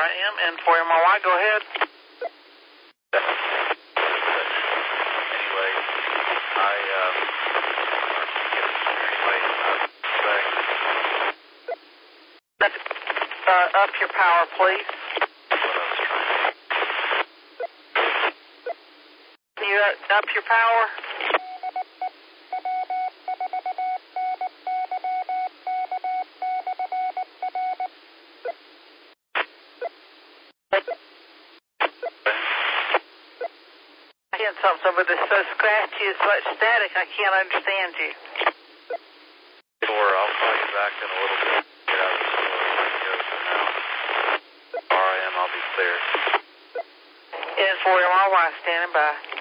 RIM and 4MRY, go ahead. Anyway, Up your power, please. Can you up your power? I can't tell somebody that's so scratchy, it's much static, I can't understand you. Sure, I'll call you back in a little bit. Get out of the store. I can go for now. RIM, I'll be clear. And 4MRY standing by.